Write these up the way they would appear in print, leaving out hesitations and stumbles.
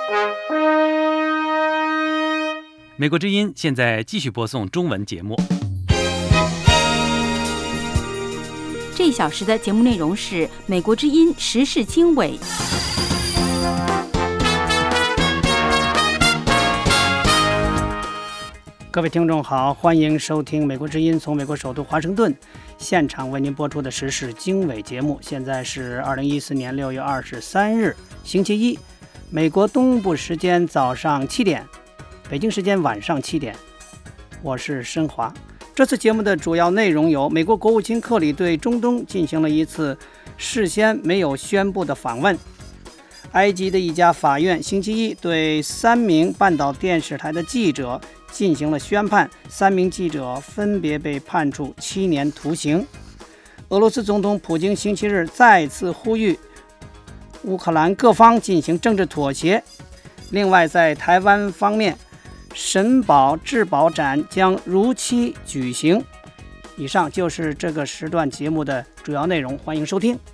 美国之音现在继续播送中文节目。 这一小时的节目内容是美国之音时事经纬。 各位听众好，欢迎收听美国之音从美国首都华盛顿现场为您播出的时事经纬节目。现在是2014年6月23日星期一，美国东部时间早上7点，北京时间晚上7点。我是申华。这次节目的主要内容有：美国国务卿克里对中东进行了一次事先没有宣布的访问；埃及的一家法院星期一对3名半岛电视台的记者进行了宣判，3名记者分别被判处7年徒刑。俄罗斯总统普京星期日再次呼吁乌克兰各方进行政治妥协。另外，在台湾方面，神保至宝展将如期举行。以上就是这个时段节目的主要内容，欢迎收听。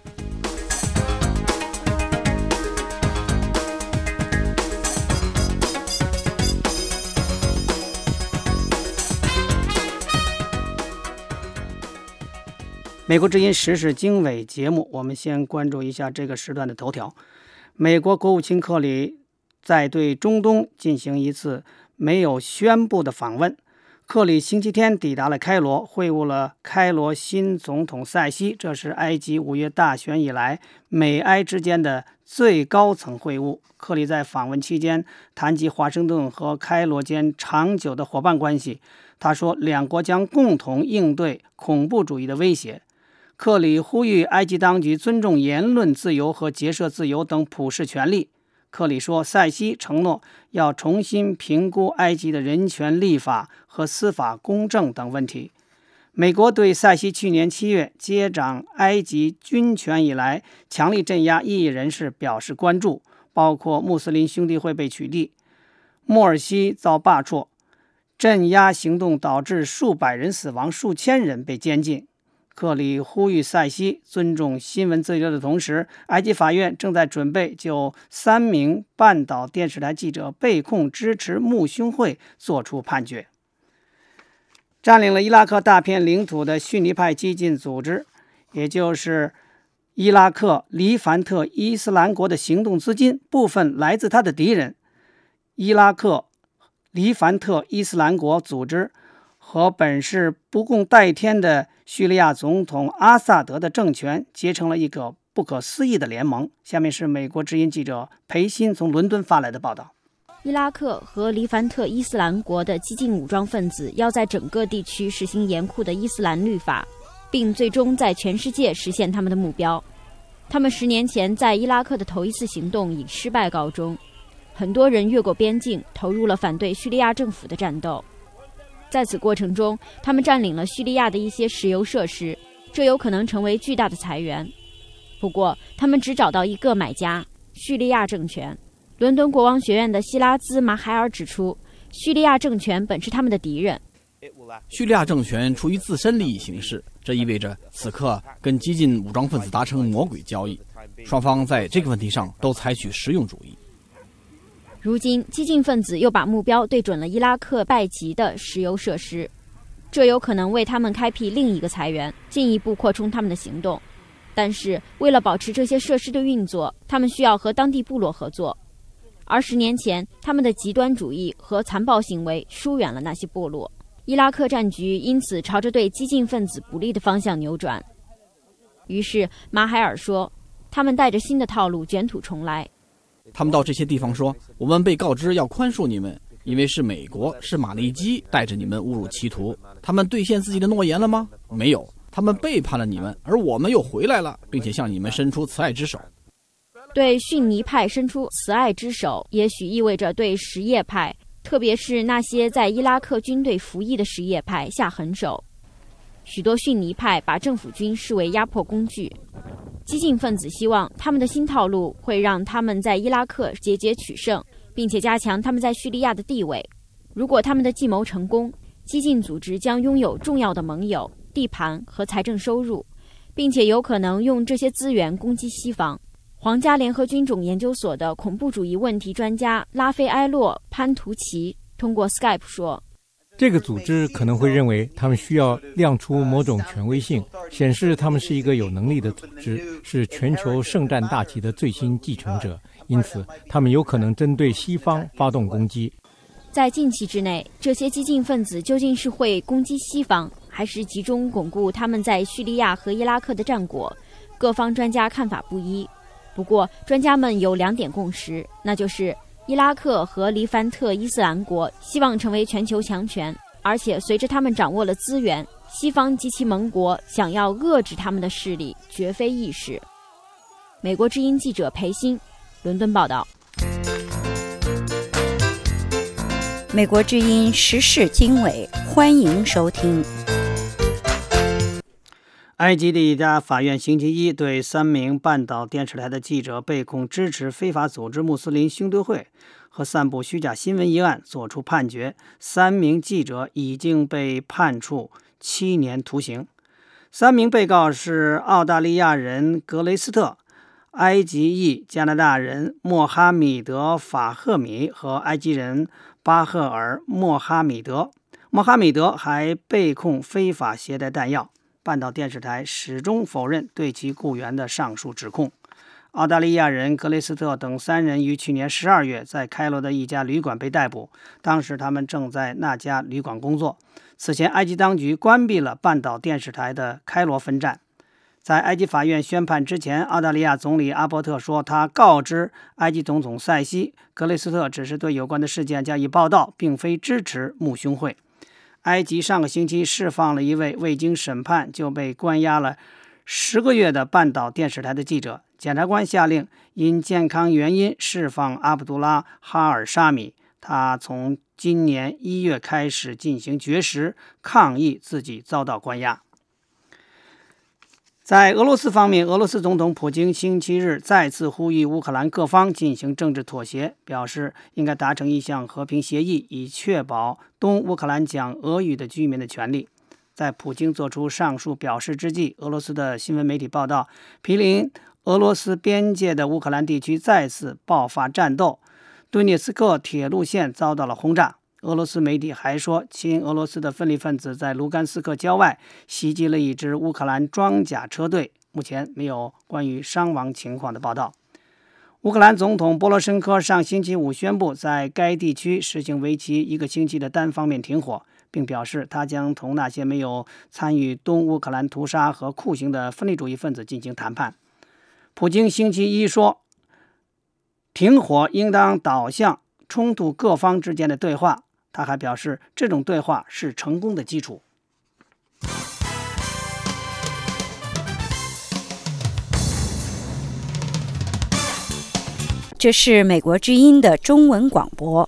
美国之音时事经纬节目，我们先关注一下这个时段的头条。美国国务卿克里在对中东进行一次没有宣布的访问。克里星期天抵达了开罗，会晤了开罗新总统塞西，这是埃及5月大选以来美埃之间的最高层会晤。克里在访问期间谈及华盛顿和开罗间长久的伙伴关系，他说两国将共同应对恐怖主义的威胁。克里呼吁埃及当局尊重言论自由和结社自由等普世权利。克里说，塞西承诺要重新评估埃及的人权立法和司法公正等问题。美国对塞西去年7月接掌埃及军权以来强力镇压异议人士表示关注，包括穆斯林兄弟会被取缔，莫尔西遭罢黜，镇压行动导致数百人死亡，数千人被监禁。克里呼吁塞西尊重新闻自由的同时，埃及法院正在准备就3名半岛电视台记者被控支持穆兄会作出判决。占领了伊拉克大片领土的逊尼派激进组织，也就是伊拉克黎凡特伊斯兰国的行动资金部分来自他的敌人伊拉克黎凡特伊斯兰国组织和本是不共戴天的叙利亚总统阿萨德的政权结成了一个不可思议的联盟。下面是美国之音记者裴鑫从伦敦发来的报道。 伊拉克和黎凡特伊斯兰国的激进武装分子要在整个地区实行严酷的伊斯兰律法，并最终在全世界实现他们的目标。他们10年前在伊拉克的头一次行动以失败告终，很多人越过边境，投入了反对叙利亚政府的战斗。在此过程中，他们占领了叙利亚的一些石油设施，这有可能成为巨大的财源。不过，他们只找到一个买家——叙利亚政权。伦敦国王学院的希拉兹马海尔指出，叙利亚政权本是他们的敌人。 叙利亚政权出于自身利益行事，这意味着此刻跟激进武装分子达成魔鬼交易，双方在这个问题上都采取实用主义。 如今，激进分子又把目标对准了伊拉克拜吉的石油设施，这有可能为他们开辟另一个财源，进一步扩充他们的行动。但是，为了保持这些设施的运作，他们需要和当地部落合作。而10年前，他们的极端主义和残暴行为疏远了那些部落，伊拉克战局因此朝着对激进分子不利的方向扭转。于是，马海尔说，他们带着新的套路卷土重来。 他们到这些地方说，我们被告知要宽恕你们，因为是美国，是马利基带着你们误入歧途。他们兑现自己的诺言了吗？没有，他们背叛了你们，而我们又回来了，并且向你们伸出慈爱之手。 对逊尼派伸出慈爱之手，也许意味着对什叶派，特别是那些在伊拉克军队服役的什叶派下狠手。许多逊尼派把政府军视为压迫工具。激进分子希望他们的新套路会让他们在伊拉克节节取胜，并且加强他们在叙利亚的地位。如果他们的计谋成功，激进组织将拥有重要的盟友、地盘和财政收入，并且有可能用这些资源攻击西方。 皇家联合军种研究所的恐怖主义问题专家拉菲埃洛·潘图奇通过 Skype 说， 这个组织可能会认为他们需要亮出某种权威性，显示他们是一个有能力的组织，是全球圣战大旗的最新继承者，因此他们有可能针对西方发动攻击。 在近期之内，这些激进分子究竟是会攻击西方，还是集中巩固他们在叙利亚和伊拉克的战果？各方专家看法不一。不过，专家们有2点共识，那就是伊拉克和黎凡特伊斯兰国希望成为全球强权，而且随着他们掌握了资源，西方及其盟国想要遏制他们的势力绝非易事。美国之音记者裴鑫，伦敦报道。 美国之音时事经纬，欢迎收听。 埃及的一家法院星期一对3名半岛电视台的记者被控支持非法组织穆斯林兄弟会和散布虚假新闻一案作出判决，3名记者已经被判处7年徒刑。3名被告是澳大利亚人格雷斯特、埃及裔加拿大人莫哈米德·法赫米和埃及人巴赫尔·莫哈米德。莫哈米德还被控非法携带弹药。半岛电视台始终否认对其雇员的上述指控。澳大利亚人格雷斯特等3人于去年12月在开罗的一家旅馆被逮捕，当时他们正在那家旅馆工作。此前，埃及当局关闭了半岛电视台的开罗分站。在埃及法院宣判之前，澳大利亚总理阿伯特说，他告知埃及总统塞西，格雷斯特只是对有关的事件加以报道，并非支持穆兄会。埃及上个星期释放了一位未经审判就被关押了10个月的半岛电视台的记者。检察官下令因健康原因释放阿卜杜拉·哈尔沙米，他从今年1月开始进行绝食，抗议自己遭到关押。在俄罗斯方面，俄罗斯总统普京星期日再次呼吁乌克兰各方进行政治妥协，表示应该达成一项和平协议，以确保东乌克兰讲俄语的居民的权利。在普京做出上述表示之际，俄罗斯的新闻媒体报道，毗邻俄罗斯边界的乌克兰地区再次爆发战斗，顿涅茨克铁路线遭到了轰炸。俄罗斯媒体还说，亲俄罗斯的分离分子在卢甘斯克郊外袭击了一支乌克兰装甲车队，目前没有关于伤亡情况的报道。乌克兰总统波罗申科上星期五宣布，在该地区实行为期1个星期的单方面停火，并表示他将同那些没有参与东乌克兰屠杀和酷刑的分离主义分子进行谈判。普京星期一说，停火应当导向冲突各方之间的对话。他还表示，这种对话是成功的基础。 这是美国之音的中文广播。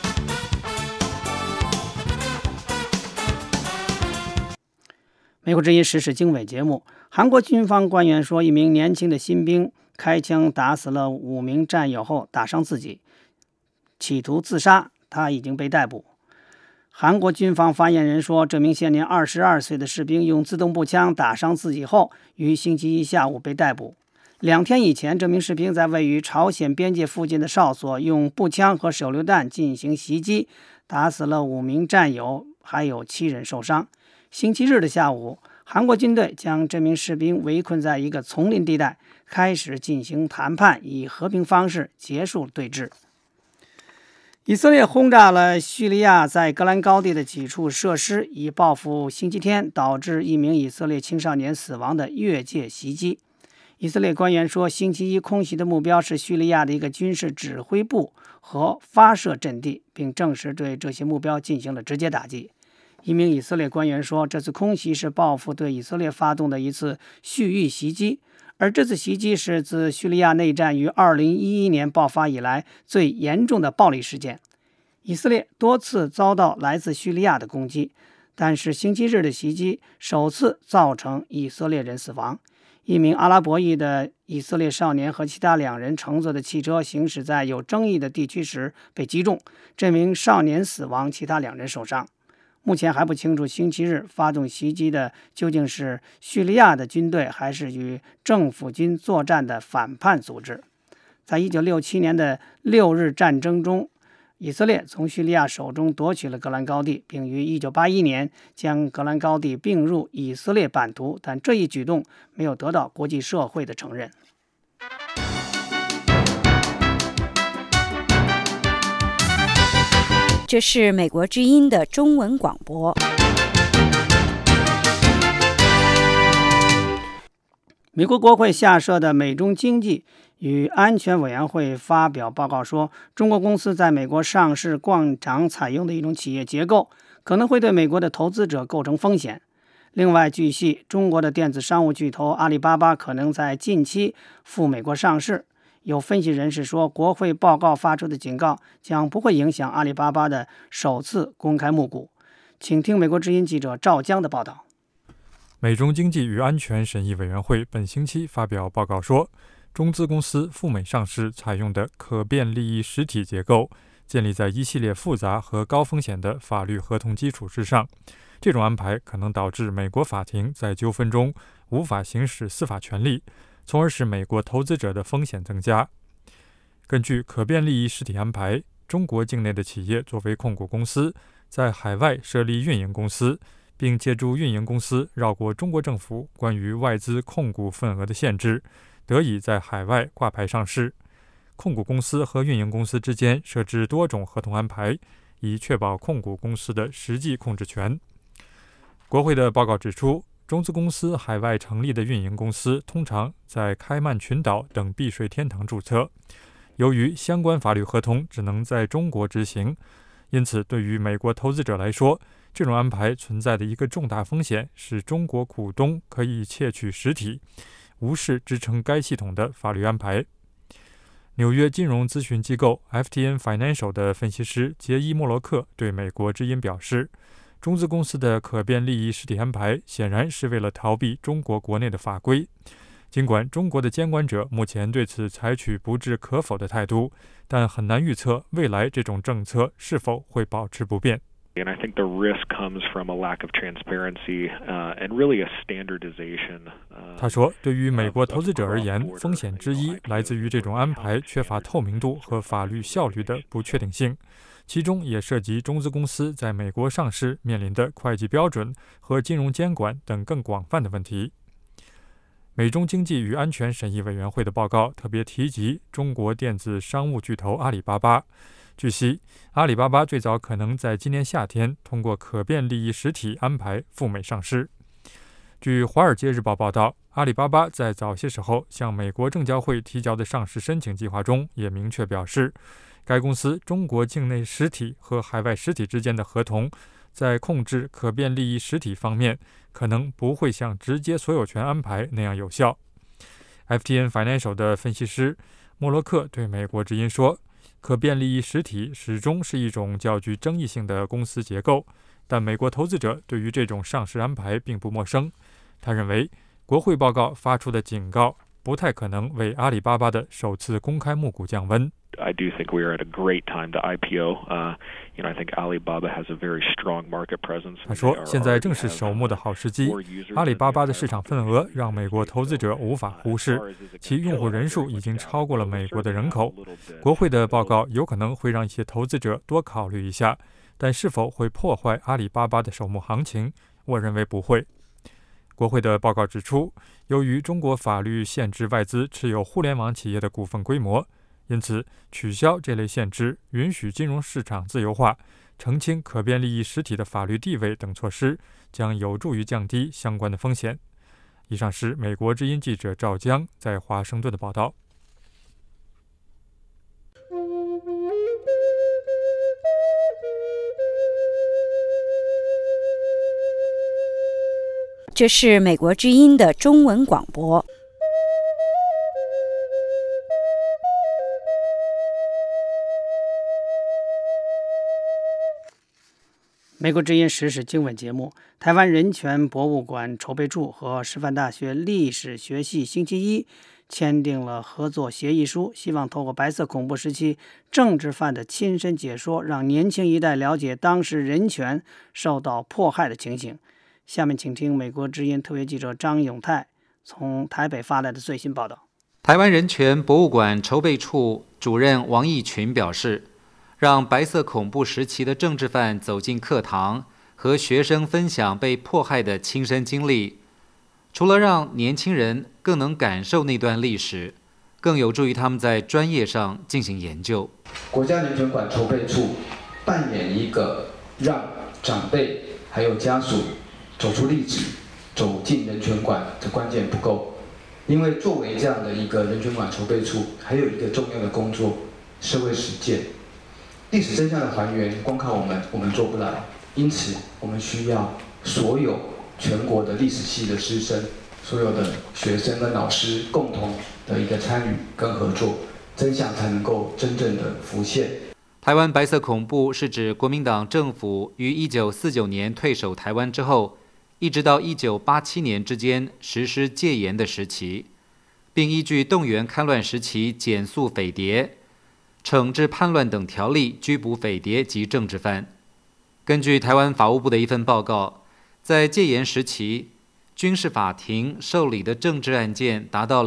美国之音时事经纬节目，韩国军方官员说，一名年轻的新兵开枪打死了5名战友后打伤自己，企图自杀，他已经被逮捕。韩国军方发言人说，这名现年22岁的士兵用自动步枪打伤自己后，于星期一下午被逮捕。2天以前，这名士兵在位于朝鲜边界附近的哨所用步枪和手榴弹进行袭击，打死了5名战友，还有7人受伤。星期日的下午，韩国军队将这名士兵围困在一个丛林地带，开始进行谈判，以和平方式结束对峙。以色列轰炸了叙利亚在戈兰高地的几处设施，以报复星期天导致1名以色列青少年死亡的越界袭击。以色列官员说，星期一空袭的目标是叙利亚的一个军事指挥部和发射阵地，并证实对这些目标进行了直接打击。一名以色列官员说，这次空袭是报复对以色列发动的一次蓄意袭击，而这次袭击是自叙利亚内战于2011年爆发以来最严重的暴力事件。以色列多次遭到来自叙利亚的攻击，但是星期日的袭击首次造成以色列人死亡。一名阿拉伯裔的以色列少年和其他2人乘坐的汽车行驶在有争议的地区时被击中，这名少年死亡，其他2人受伤。目前还不清楚星期日发动袭击的究竟是叙利亚的军队还是与政府军作战的反叛组织。 在1967年的6日战争中，以色列从叙利亚手中夺取了戈兰高地，并于1981年将戈兰高地并入以色列版图，但这一举动没有得到国际社会的承认。 这是美国之音的中文广播。 美国国会下设的美中经济与安全委员会发表报告说，中国公司在美国上市惯常采用的一种企业结构，可能会对美国的投资者构成风险。另外，据悉，中国的电子商务巨头阿里巴巴可能在近期赴美国上市。有分析人士说，国会报告发出的警告将不会影响阿里巴巴的首次公开募股。请听美国之音记者赵江的报道。 美中经济与安全审议委员会本星期发表报告说，中资公司赴美上市采用的可变利益实体结构建立在一系列复杂和高风险的法律合同基础之上。这种安排可能导致美国法庭在纠纷中无法行使司法权利，从而使美国投资者的风险增加。根据可变利益实体安排，中国境内的企业作为控股公司，在海外设立运营公司，并借助运营公司绕过中国政府关于外资控股份额的限制，得以在海外挂牌上市。控股公司和运营公司之间设置多种合同安排，以确保控股公司的实际控制权。国会的报告指出，中资公司海外成立的运营公司通常在开曼群岛等避税天堂注册，由于相关法律合同只能在中国执行，因此对于美国投资者来说，这种安排存在的一个重大风险是中国股东可以窃取实体，无视支撑该系统的法律安排。纽约金融咨询机构 FTN Financial 的分析师杰伊·莫洛克对美国之音表示，中资公司的可变利益实体安排显然是为了逃避中国国内的法规。尽管中国的监管者目前对此采取不置可否的态度，但很难预测未来这种政策是否会保持不变。 And I think the risk comes from a lack of transparency and really a standardization. 他说，对于美国投资者而言，风险之一来自于这种安排缺乏透明度和法律效率的不确定性，其中也涉及中资公司在美国上市面临的会计标准和金融监管等更广泛的问题。美中经济与安全审议委员会的报告特别提及中国电子商务巨头阿里巴巴。据悉，阿里巴巴最早可能在今年夏天通过可变利益实体安排赴美上市。据《华尔街日报》报道，阿里巴巴在早些时候向美国证交会提交的上市申请计划中也明确表示，该公司中国境内实体和海外实体之间的合同在控制可变利益实体方面可能不会像直接所有权安排那样有效。FTN Financial 的分析师莫洛克对美国之音说，可变利益实体始终是一种较具争议性的公司结构，但美国投资者对于这种上市安排并不陌生。他认为，国会报告发出的警告不太可能为阿里巴巴的首次公开募股降温。 I do think we are at a great time to IPO. I think Alibaba has a very strong market presence. 他说，现在正是首募的好时机。阿里巴巴的市场份额让美国投资者无法忽视，其用户人数已经超过了美国的人口。国会的报告有可能会让一些投资者多考虑一下，但是否会破坏阿里巴巴的首募行情，我认为不会。国会的报告指出，由于中国法律限制外资持有互联网企业的股份规模，因此取消这类限制，允许金融市场自由化，澄清可变利益实体的法律地位等措施，将有助于降低相关的风险。以上是美国之音记者赵江在华盛顿的报道。 这是美国之音的中文广播。 美国之音时事经纬节目，台湾人权博物馆筹备处和师范大学历史学系星期一签订了合作协议书，希望透过白色恐怖时期政治犯的亲身解说，让年轻一代了解当时人权受到迫害的情形。下面请听美国之音特约记者张永泰从台北发来的最新报道。 台湾人权博物馆筹备处主任王义群表示，让白色恐怖时期的政治犯走进课堂，和学生分享被迫害的亲身经历，除了让年轻人更能感受那段历史，更有助于他们在专业上进行研究。 国家人权馆筹备处扮演一个让长辈还有家属走出历史、走进人权馆的关键不够，因为作为这样的一个人权馆筹备处，还有一个重要的工作——社会实践。历史真相的还原，光靠我们做不来，因此我们需要所有全国的历史系的师生、所有的学生跟老师共同的一个参与跟合作，真相才能够真正的浮现。 台湾白色恐怖是指国民党政府于1949年退守台湾之后，一直到1987年之间实施戒严的时期，并依据动员戡乱时期减肃匪谍、惩治叛乱等条例拘捕匪谍及政治犯。根据台湾法务部的一份报告，在戒严时期，军事法庭受理的政治案件达到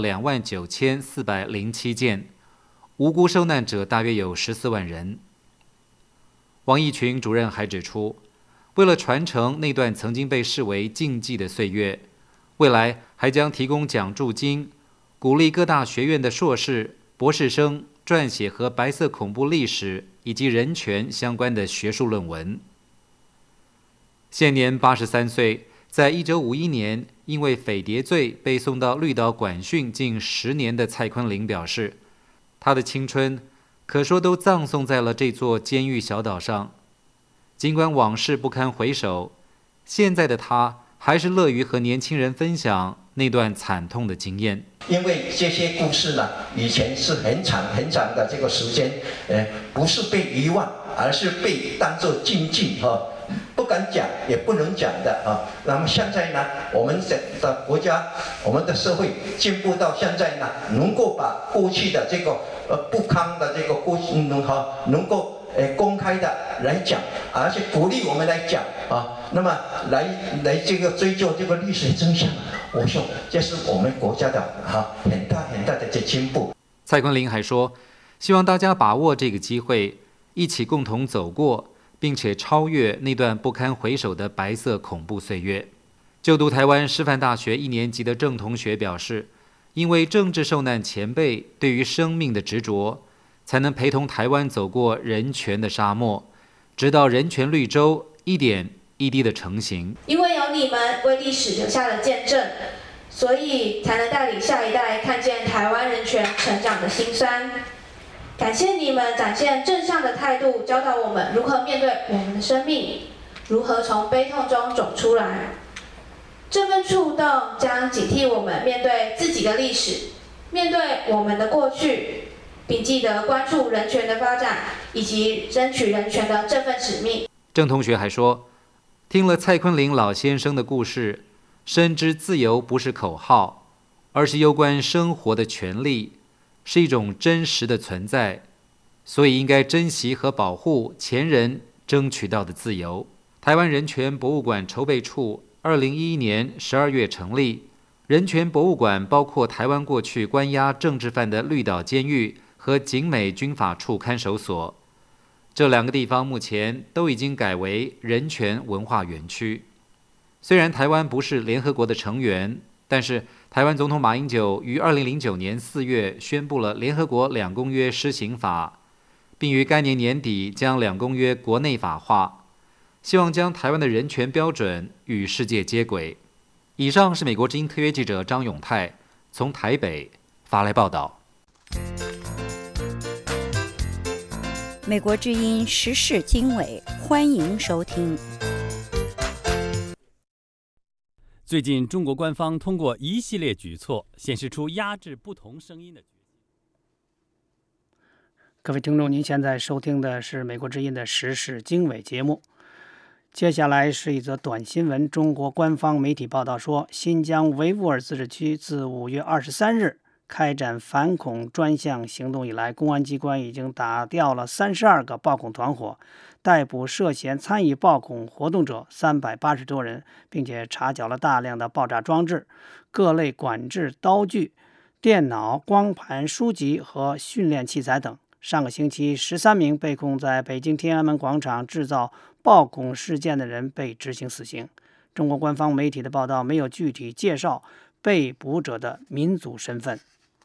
29407件，无辜受难者大约有14万人。王义群主任还指出，为了传承那段曾经被视为禁忌的岁月，未来还将提供奖助金，鼓励各大学院的硕士、博士生撰写和白色恐怖历史以及人权相关的学术论文。现年83岁，在1951年因为匪谍罪被送到绿岛管训近10年的蔡坤林表示，他的青春可说都葬送在了这座监狱小岛上。尽管往事不堪回首，现在的他还是乐于和年轻人分享那段惨痛的经验。 因为这些故事呢，以前是很长的这个时间，不是被遗忘，而是被当作禁忌不敢讲也不能讲的那么现在呢，我们的国家、我们的社会进步到现在呢，能够把过去的这个不堪的这个过去能够公开的来讲，而且鼓励我们来讲那么来这个追究这个历史真相，我说这是我们国家的很大的进步。 蔡坤林还说，希望大家把握这个机会，一起共同走过并且超越那段不堪回首的白色恐怖岁月。就读台湾师范大学1年级的郑同学表示，因为政治受难前辈对于生命的执着，才能陪同台湾走过人权的沙漠，直到人权绿洲一点一滴的成型。 因为有你们为历史留下了见证，所以才能带领下一代看见台湾人权成长的辛酸。感谢你们展现正向的态度，教导我们如何面对我们的生命，如何从悲痛中走出来。这份触动将警惕我们面对自己的历史，面对我们的过去，并记得关注人权的发展以及争取人权的这份使命。 郑同学还说，听了蔡坤林老先生的故事，深知自由不是口号，而是攸关生活的权利，是一种真实的存在，所以应该珍惜和保护前人争取到的自由。台湾人权博物馆筹备处2011年12月成立，人权博物馆包括台湾过去关押政治犯的绿岛监狱和景美军法处看守所，这2个地方目前都已经改为人权文化园区。虽然台湾不是联合国的成员，但是台湾总统马英九于2009年4月宣布了联合国2公约施行法，并于该年年底将2公约国内法化，希望将台湾的人权标准与世界接轨。以上是美国之音特约记者张永泰从台北发来报道。 美国之音时事经纬，欢迎收听。 最近，中国官方通过一系列举措，显示出压制不同声音的决心。 各位听众，您现在收听的是美国之音的时事经纬节目。接下来是一则短新闻。中国官方媒体报道说，新疆维吾尔自治区自5月23日开展反恐专项行动以来，公安机关已经打掉了32个暴恐团伙，逮捕涉嫌参与暴恐活动者380多人，并且查缴了大量的爆炸装置、各类管制刀具、 电脑、光盘、书籍和训练器材等。上个星期，13名被控在北京天安门广场制造暴恐事件的人被执行死刑。中国官方媒体的报道没有具体介绍被捕者的民族身份。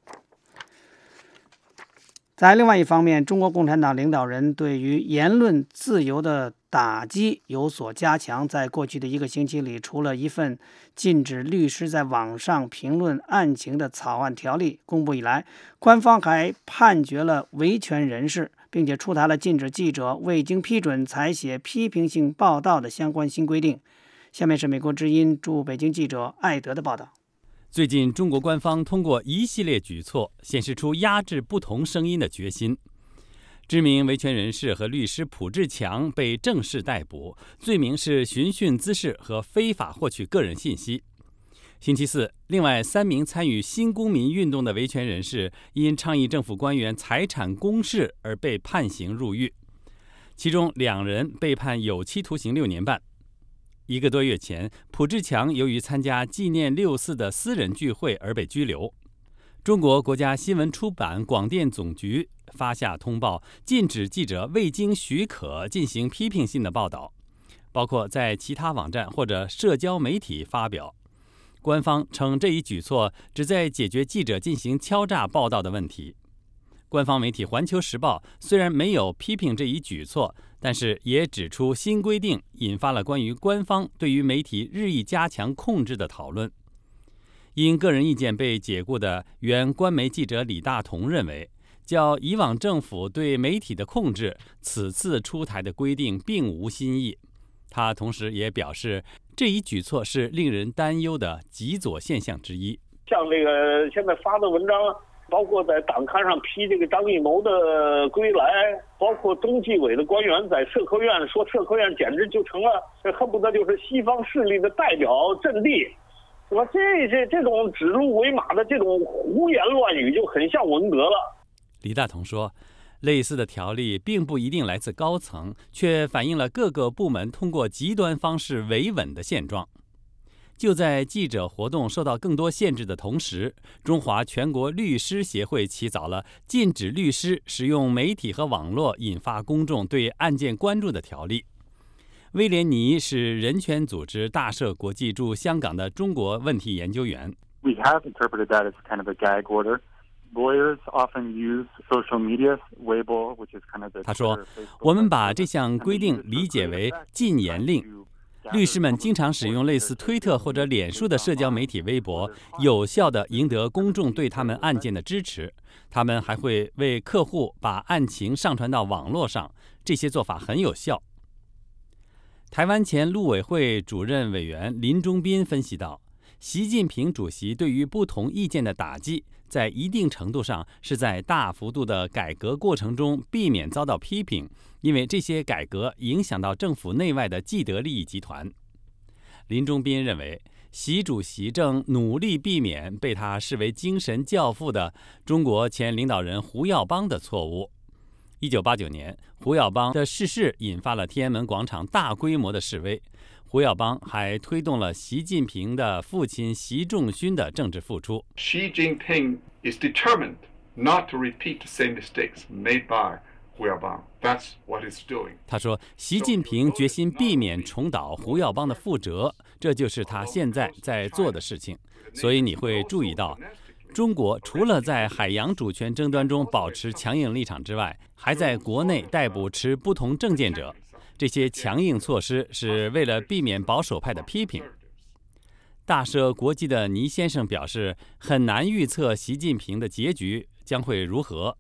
在另外一方面，中国共产党领导人对于言论自由的打击有所加强。在过去的1个星期里，除了一份禁止律师在网上评论案情的草案条例公布以来，官方还判决了维权人士，并且出台了禁止记者未经批准采写批评性报道的相关新规定。下面是美国之音驻北京记者艾德的报道。 最近，中国官方通过一系列举措，显示出压制不同声音的决心。知名维权人士和律师卜志强被正式逮捕，罪名是寻衅滋事和非法获取个人信息。星期四，另外3名参与新公民运动的维权人士因倡议政府官员财产公示而被判刑入狱，其中2人被判有期徒刑6年半。1个多月前，卜志强由于参加纪念6·4的私人聚会而被拘留。中国国家新闻出版广电总局发下通报，禁止记者未经许可进行批评性的报道，包括在其他网站或者社交媒体发表。官方称这一举措旨在解决记者进行敲诈报道的问题。官方媒体《环球时报》虽然没有批评这一举措，但是也指出新规定引发了关于官方对于媒体日益加强控制的讨论。因个人意见被解雇的原官媒记者李大同认为，较以往政府对媒体的控制，此次出台的规定并无新意。他同时也表示，这一举措是令人担忧的极左现象之一。 像这个现在发的文章，包括在党刊上批这个张艺谋的归来，包括中纪委的官员在社科院说，社科院简直就成了恨不得就是西方势力的代表阵地，是吧？这种指鹿为马的这种胡言乱语就很像文革了。 李大同说，类似的条例并不一定来自高层，却反映了各个部门通过极端方式维稳的现状。就在记者活动受到更多限制的同时，中华全国律师协会起草了禁止律师使用媒体和网络引发公众对案件关注的条例。威廉尼是人权组织大社国际驻香港的中国问题研究员。 We have interpreted that as kind of a gag order. Lawyers often use social media, Weibo, which is kind of the. 他说，我们把这项规定理解为禁言令。律师们经常使用类似推特或者脸书的社交媒体微博，有效地赢得公众对他们案件的支持。他们还会为客户把案情上传到网络上，这些做法很有效。台湾前陆委会主任委员林中斌分析道，习近平主席对于不同意见的打击，在一定程度上是在大幅度的改革过程中避免遭到批评，因为这些改革影响到政府内外的既得利益集团。林中斌认为，习主席正努力避免被他视为精神教父的中国前领导人胡耀邦的错误。1989年，胡耀邦的逝世引发了天安门广场大规模的示威。胡耀邦还推动了习近平的父亲习仲勋的政治复出。 Xi Jinping is determined not to repeat the same mistakes made by Hu Yaobang. That's what he's doing. 他说，习近平决心避免重蹈胡耀邦的覆辙，这就是他现在在做的事情。所以你会注意到，中国除了在海洋主权争端中保持强硬立场之外，还在国内逮捕持不同政见者。这些强硬措施是为了避免保守派的批评。大社国际的倪先生表示，很难预测习近平的结局将会如何。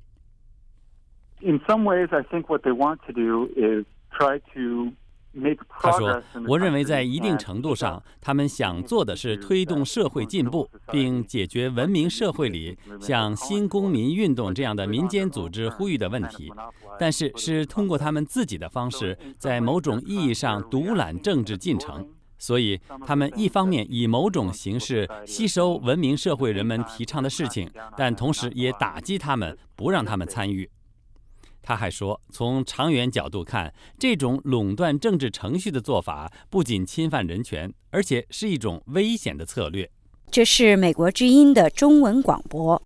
In some ways, I think what they want to do is try to make progress. 他说，我认为在一定程度上，他们想做的是推动社会进步，并解决文明社会里像新公民运动这样的民间组织呼吁的问题，但是通过他们自己的方式，在某种意义上独揽政治进程。所以他们一方面以某种形式吸收文明社会人们提倡的事情，但同时也打击他们，不让他们参与。他还说，从长远角度看，这种垄断政治程序的做法不仅侵犯人权，而且是一种危险的策略。 这是美国之音的中文广播。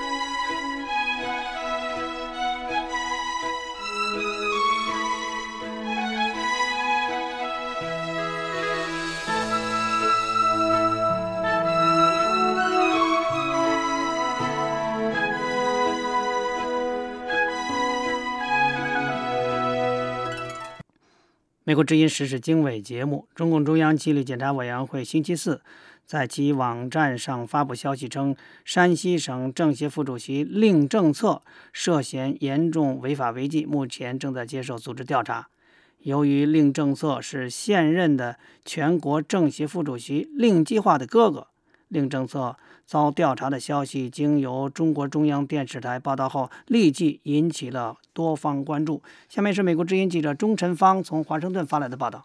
美国之音时事经纬节目，中共中央纪律检查委员会星期四在其网站上发布消息称，山西省政协副主席令政策涉嫌严重违法违纪，目前正在接受组织调查。由于令政策是现任的全国政协副主席令计划的哥哥，令政策遭调查的消息经由中国中央电视台报道后，立即引起了多方关注。下面是美国之音记者钟晨芳从华盛顿发来的报道。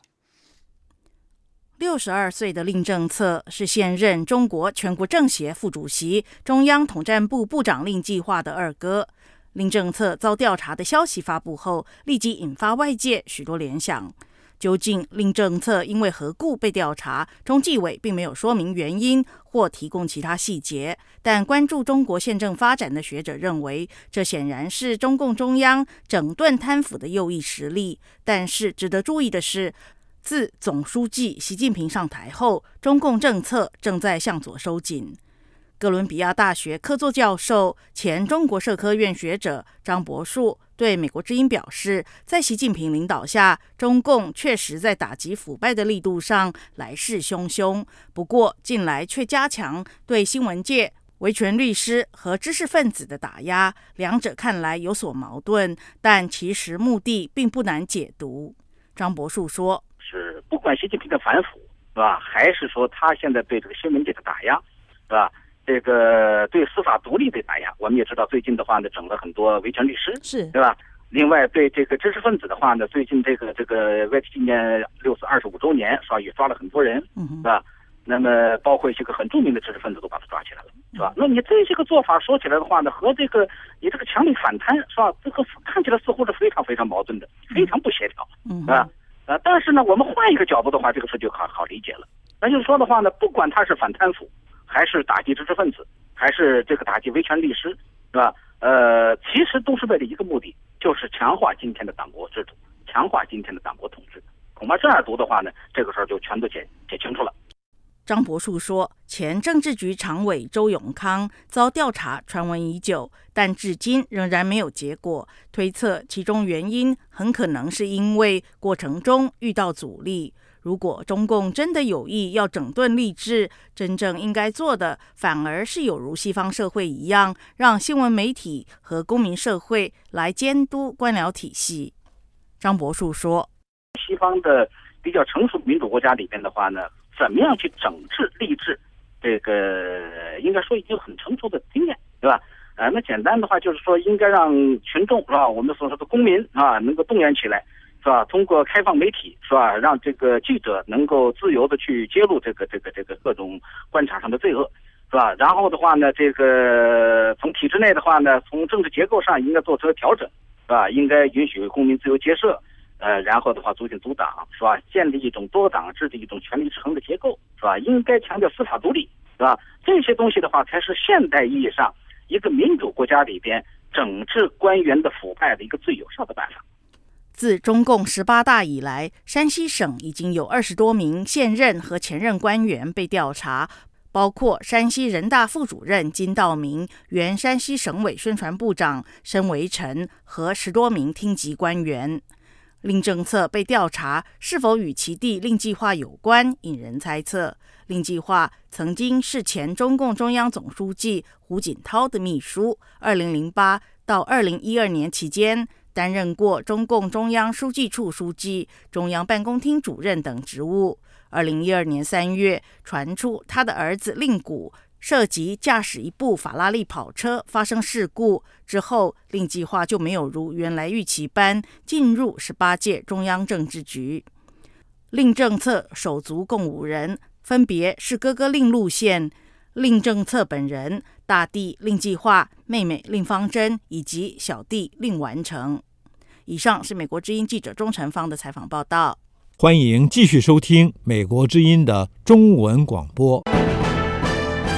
62岁的令政策是现任中国全国政协副主席、中央统战部部长令计划的二哥。令政策遭调查的消息发布后，立即引发外界许多联想。究竟令政策因为何故被调查？中纪委并没有说明原因或提供其他细节，但关注中国宪政发展的学者认为，这显然是中共中央整顿贪腐的右翼实力。但是值得注意的是，自总书记习近平上台后，中共政策正在向左收紧。哥伦比亚大学客座教授、前中国社科院学者张伯树对美国之音表示，在习近平领导下，中共确实在打击腐败的力度上来势汹汹，不过近来却加强对新闻界、维权律师和知识分子的打压，两者看来有所矛盾，但其实目的并不难解读。张伯树说， 是不管习近平的反腐，是吧，还是说他现在对这个新闻界的打压，是吧，这个对司法独立的打压，我们也知道最近的话呢，整了很多维权律师， 是对吧？另外对这个知识分子的话呢，最近这个为纪念6四25周年，是吧，也抓了很多人，是吧？那么包括一些个很著名的知识分子都把他抓起来了，是吧？那你这些个做法说起来的话呢，和这个你这个强力反贪，是吧？这个看起来似乎是非常非常矛盾的，非常不协调，是吧？但是呢，我们换一个角度的话，这个事就好理解了。那就是说的话呢，不管他是反贪腐，还是打击知识分子，还是这个打击维权律师，是吧？其实都是为了一个目的，就是强化今天的党国制度，强化今天的党国统治。恐怕这样读的话呢，这个事儿就全都解清楚了。 张伯树说，前政治局常委周永康遭调查传闻已久，但至今仍然没有结果，推测其中原因很可能是因为过程中遇到阻力。如果中共真的有意要整顿吏治，真正应该做的反而是有如西方社会一样，让新闻媒体和公民社会来监督官僚体系。张伯树说， 西方的比较成熟民主国家里边的话呢，怎么样去整治吏治，这个应该说已经很成熟的经验，对吧？那简单的话就是说，应该让群众，是吧，我们所说的公民啊，能够动员起来，是吧？通过开放媒体，是吧，让这个记者能够自由的去揭露这个各种官场上的罪恶，是吧？然后的话呢，这个从体制内的话呢，从政治结构上应该做出调整，是吧？应该允许公民自由结社。然后的话，组组党，是吧？建立一种多党制的一种权力制衡的结构，是吧？应该强调司法独立，是吧？这些东西的话，才是现代意义上一个民主国家里边整治官员的腐败的一个最有效的办法。 自中共18大以来，山西省已经有20多名现任和前任官员被调查，包括山西人大副主任金道明、原山西省委宣传部长申维辰和10多名厅级官员。令政策被调查是否与其弟令计划有关，引人猜测。令计划曾经是前中共中央总书记胡锦涛的秘书，2008到2012年期间担任过中共中央书记处书记、中央办公厅主任等职务。2012年3月，传出他的儿子令谷涉及驾驶一部法拉利跑车发生事故之后，令计划就没有如原来预期般进入18届中央政治局。令政策手足共5人，分别是哥哥令路线、令政策本人、大弟令计划、妹妹令方珍以及小弟令完成。以上是美国之音记者钟晨芳的采访报道。 欢迎继续收听美国之音的中文广播。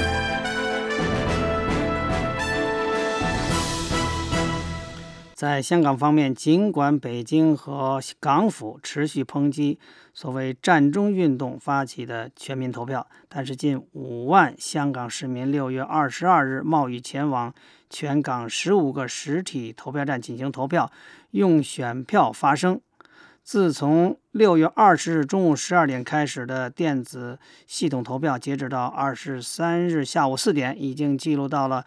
在香港方面，尽管北京和港府持续抨击所谓战中运动发起的全民投票，但是近5万香港市民6月22日冒雨前往全港15个实体投票站进行投票，用选票发声。自从6月20日中午12点开始的电子系统投票，截止到23日下午4点，已经记录到了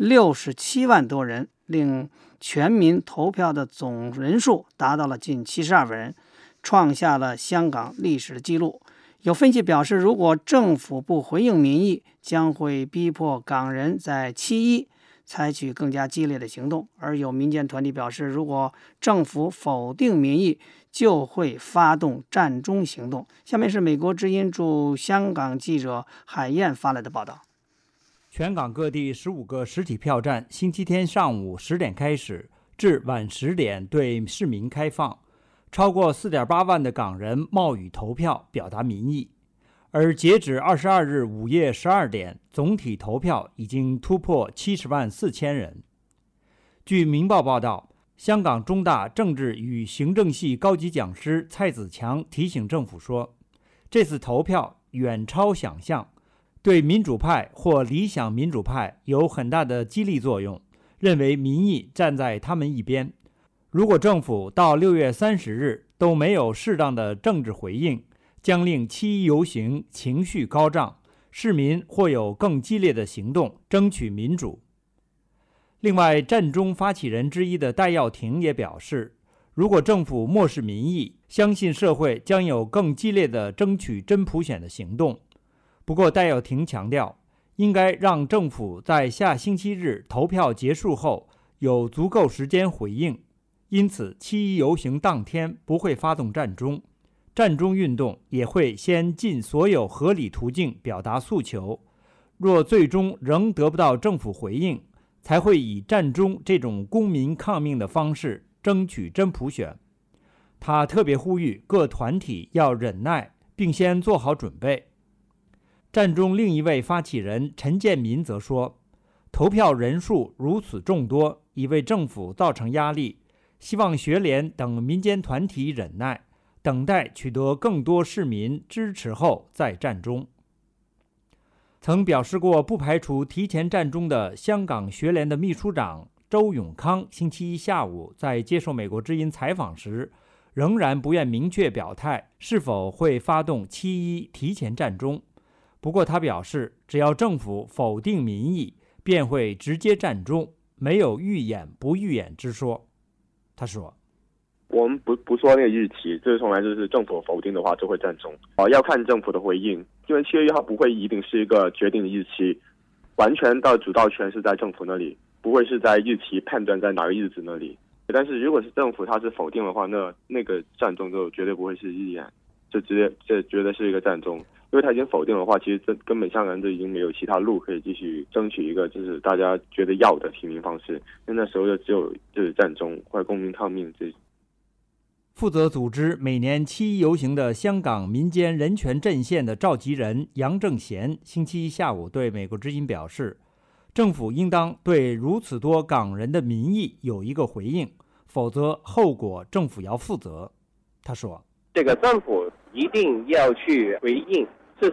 67万多人，令全民投票的总人数达到了近72万人，创下了香港历史的记录。有分析表示，如果政府不回应民意，将会逼迫港人在7·1采取更加激烈的行动。而有民间团体表示，如果政府否定民意，就会发动战中行动。下面是美国之音驻香港记者海燕发来的报道。 全港各地15个实体票站星期天上午10点开始，至晚10点对市民开放。超过 4.8 万的港人冒雨投票表达民意。而截止22日午夜12点，总体投票已经突破70万4千人。据《明报》报道，香港中大政治与行政系高级讲师蔡子强提醒政府说，这次投票远超想象，对民主派或理想民主派有很大的激励作用，认为民意站在他们一边。如果政府到6月30日都没有适当的政治回应，将令7·1游行情绪高涨，市民或有更激烈的行动争取民主。另外，战中发起人之一的戴耀廷也表示，如果政府漠视民意，相信社会将有更激烈的争取真普选的行动。不过，戴耀廷强调，应该让政府在下星期日投票结束后有足够时间回应，因此7·1游行当天不会发动战中，战中运动也会先尽所有合理途径表达诉求，若最终仍得不到政府回应，才会以战中这种公民抗命的方式争取真普选。他特别呼吁各团体要忍耐，并先做好准备。战中另一位发起人陈建民则说，投票人数如此众多，已为政府造成压力，希望学联等民间团体忍耐，等待取得更多市民支持后再战中。曾表示过不排除提前战中的香港学联的秘书长周永康，星期一下午在接受美国之音采访时，仍然不愿明确表态是否会发动7·1提前战中。不过他表示，只要政府否定民意，便会直接战中，没有预演不预演之说。他说， 我们不说那个日期，这从来就是政府否定的话就会战中，要看政府的回应，因为7月1号不会一定是一个决定的日期，完全的主导权是在政府那里，不会是在日期判断在哪个日子那里。但是如果是政府他是否定的话，那个战中就绝对不会是预演，这绝对是一个战中，因为他已经否定的话，其实这根本香港人都已经没有其他路可以继续争取一个就是大家觉得要的提名方式，那时候就只有就是战中或者公民抗命这。 负责组织每年7·1游行的香港民间人权阵线的召集人杨正贤星期一下午对美国之音表示，政府应当对如此多港人的民意有一个回应，否则后果政府要负责。他说， 这个政府一定要去回应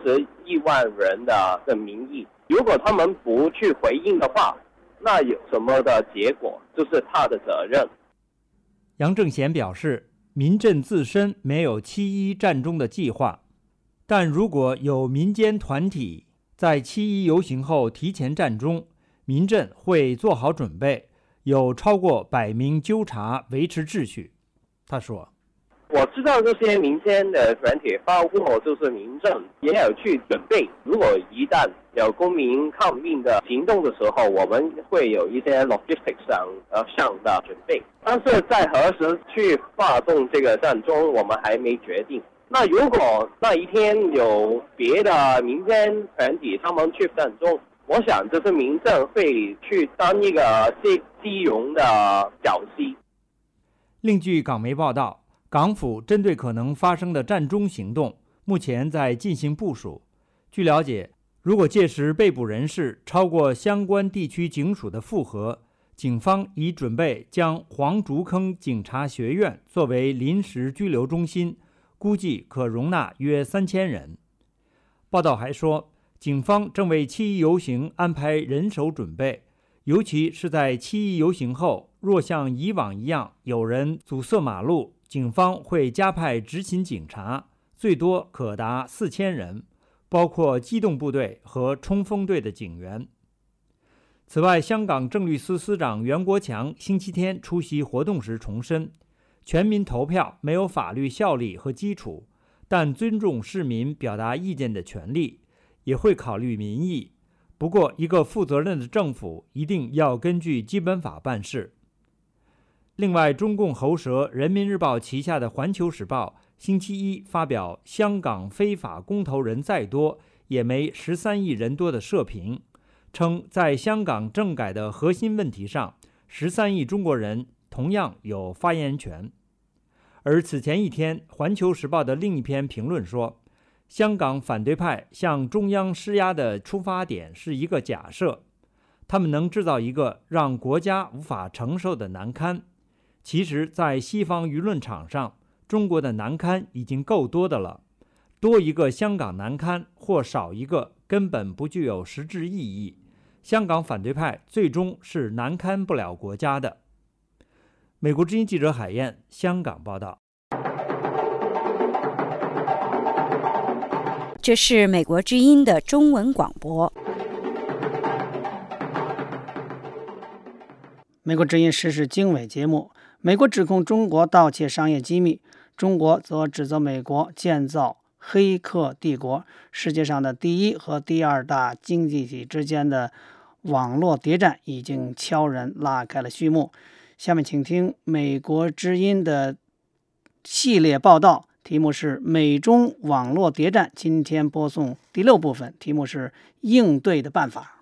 41万人的民意，如果他们不去回应的话，那有什么的结果就是他的责任。 杨正贤表示，民阵自身没有7·1战中的计划，但如果有民间团体在7·1游行后提前战中，民阵会做好准备，有超过100名纠察维持秩序。他说， 我知道这些民间的团体，包括就是民政，也有去准备。如果一旦有公民抗命的行动的时候，我们会有一些 logistics 上的准备。但是在何时去发动这个战中，我们还没决定。那如果那一天有别的民间团体他们去战中，我想这是民政会去当一个基隆的角色。 另据港媒报道，港府针对可能发生的战中行动，目前在进行部署。据了解，如果届时被捕人士超过相关地区警署的复核， 警方已准备将黄竹坑警察学院作为临时拘留中心，估计可容纳约3000人。报道还说，警方正为7·1游行安排人手准备，尤其是在7·1游行后，若像以往一样有人阻塞马路，警方会加派执勤警察，最多可达4000人，包括机动部队和冲锋队的警员。此外，香港政律司司长袁国强星期天出席活动时重申，全民投票没有法律效力和基础，但尊重市民表达意见的权利，也会考虑民意。不过，一个负责任的政府一定要根据基本法办事。另外，中共喉舌人民日报旗下的环球时报星期一发表香港非法公投人再多也没13亿人多的社评，称在香港政改的核心问题上，13亿中国人同样有发言权。而此前一天，环球时报的另一篇评论说，香港反对派向中央施压的出发点是一个假设，他们能制造一个让国家无法承受的难堪。其实，在西方舆论场上，中国的难堪已经够多的了，多一个香港难堪或少一个根本不具有实质意义。香港反对派最终是难堪不了国家的。美国之音记者海燕，香港报道。 这是美国之音的中文广播。 美国之音时事经纬节目，美国指控中国盗窃商业机密，中国则指责美国建造黑客帝国。世界上的第一和第二大经济体之间的网络谍战已经悄然拉开了序幕。下面请听美国之音的系列报道，题目是美中网络谍战。今天播送第6部分，题目是应对的办法。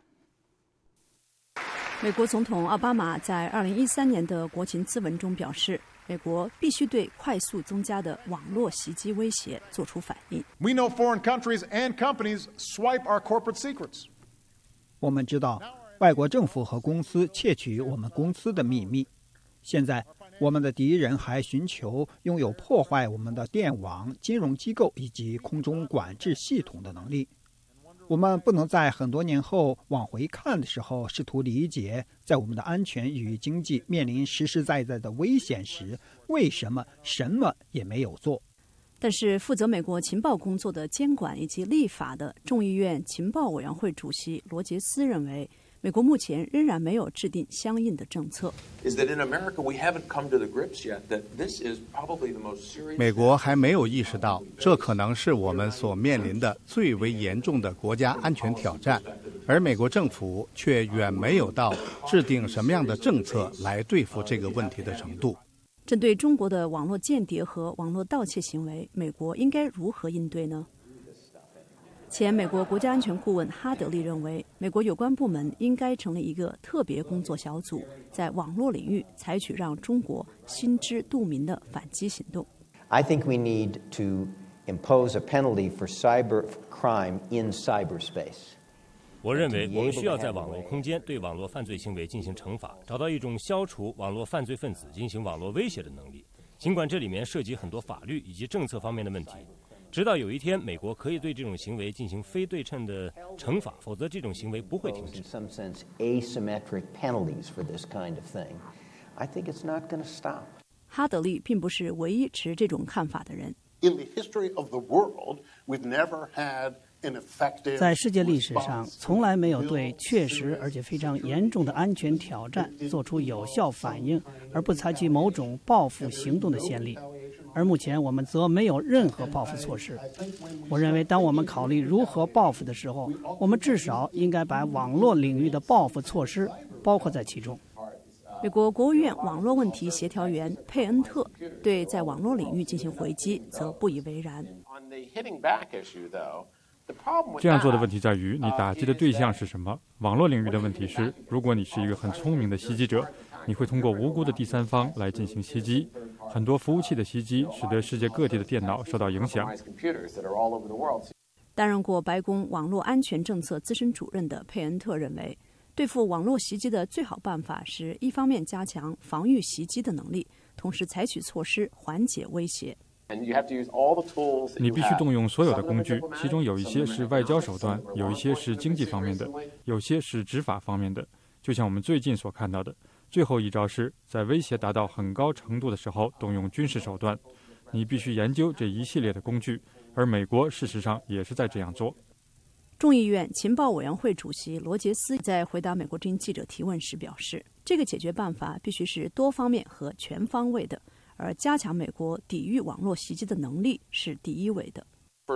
美国总统奥巴马在2013年的国情咨文中表示，美国必须对快速增加的网络袭击威胁做出反应。 We know foreign countries and companies swipe our corporate secrets. 我们知道外国政府和公司窃取我们公司的秘密。现在，我们的敌人还寻求拥有破坏我们的电网、金融机构以及空中管制系统的能力。我们不能在很多年后往回看的时候，试图理解，在我们的安全与经济面临实实在在的危险时，为什么什么也没有做。 但是，负责美国情报工作的监管以及立法的众议院情报委员会主席罗杰斯认为，美国目前仍然没有制定相应的政策。 美国还没有意识到，这可能是我们所面临的最为严重的国家安全挑战，而美国政府却远没有到制定什么样的政策来对付这个问题的程度。 针对中国的网络间谍和网络盗窃行为，美国应该如何应对呢？前美国国家安全顾问哈德利认为，美国有关部门应该成立一个特别工作小组，在网络领域采取让中国心知肚明的反击行动。 I think we need to impose a penalty for cyber crime in cyberspace. 我认为我们需要在网络空间对网络犯罪行为进行惩罚，找到一种消除网络犯罪分子进行网络威胁的能力。尽管这里面涉及很多法律以及政策方面的问题。直到有一天，美国可以对这种行为进行非对称的惩罚，否则这种行为不会停止。 哈德利并不是唯一持这种看法的人。 在世界历史上，从来没有对确实而且非常严重的安全挑战做出有效反应，而不采取某种报复行动的先例。而目前我们则没有任何报复措施。我认为，当我们考虑如何报复的时候，我们至少应该把网络领域的报复措施包括在其中。 美国国务院网络问题协调员佩恩特对在网络领域进行回击则不以为然。 这样做的问题在于，你打击的对象是什么？网络领域的问题是，如果你是一个很聪明的袭击者，你会通过无辜的第三方来进行袭击。很多服务器的袭击使得世界各地的电脑受到影响。 担任过白宫网络安全政策资深主任的佩恩特认为，对对付网络袭击的最好办法是一方面加强防御袭击的能力，同时采取措施缓解威胁。 你必须动用所有的工具，其中有一些是外交手段，有一些是经济方面的，有些是执法方面的。就像我们最近所看到的，最后一招是在威胁达到很高程度的时候动用军事手段。你必须研究这一系列的工具，而美国事实上也是在这样做。 众议院情报委员会主席罗杰斯在回答美国之音记者提问时表示，这个解决办法必须是多方面和全方位的，而加强美国抵御网络袭击的能力是第一位的。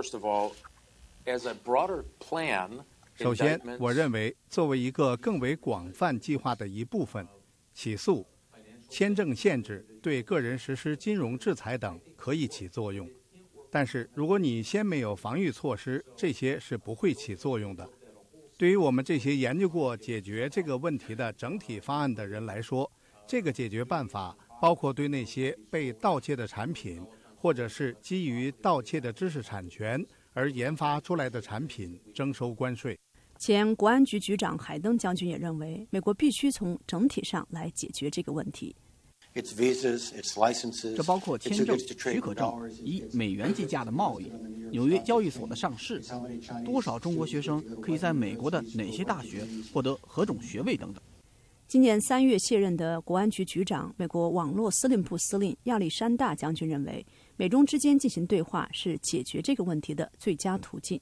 首先，我认为作为一个更为广泛计划的一部分，起诉、签证限制、对个人实施金融制裁等可以起作用。但是，如果你先没有防御措施，这些是不会起作用的。对于我们这些研究过解决这个问题的整体方案的人来说，这个解决办法包括对那些被盗窃的产品，或者是基于盗窃的知识产权而研发出来的产品征收关税。 前国安局局长海登将军也认为，美国必须从整体上来解决这个问题。 这包括签证、许可证、以美元计价的贸易、纽约交易所的上市、多少中国学生可以在美国的哪些大学获得何种学位等等。 今年3月卸任的国安局局长、美国网络司令部司令亚历山大将军认为，美中之间进行对话是解决这个问题的最佳途径。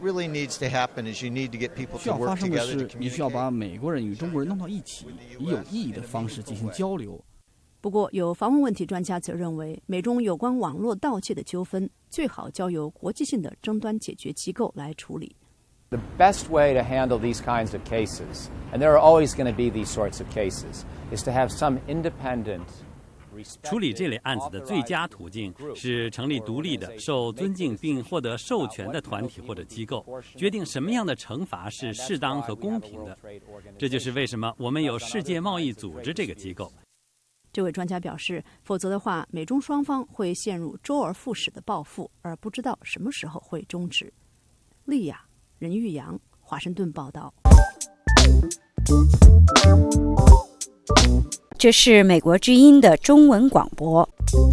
需要发生的是，你需要把美国人与中国人弄到一起，以有意义的方式进行交流。 不过，有防务问题专家则认为，美中有关网络盗窃的纠纷最好交由国际性的争端解决机构来处理。 The best way to handle these kinds of cases, and there are always going to be these sorts of cases, is to have some independent 处理这类案子的最佳途径是成立独立的、受尊敬并获得授权的团体或者机构，决定什么样的惩罚是适当和公平的。这就是为什么我们有世界贸易组织这个机构。 这位专家表示，否则的话，美中双方会陷入周而复始的报复，而不知道什么时候会终止。利亚、任玉阳，华盛顿报道。 这是美国之音的中文广播。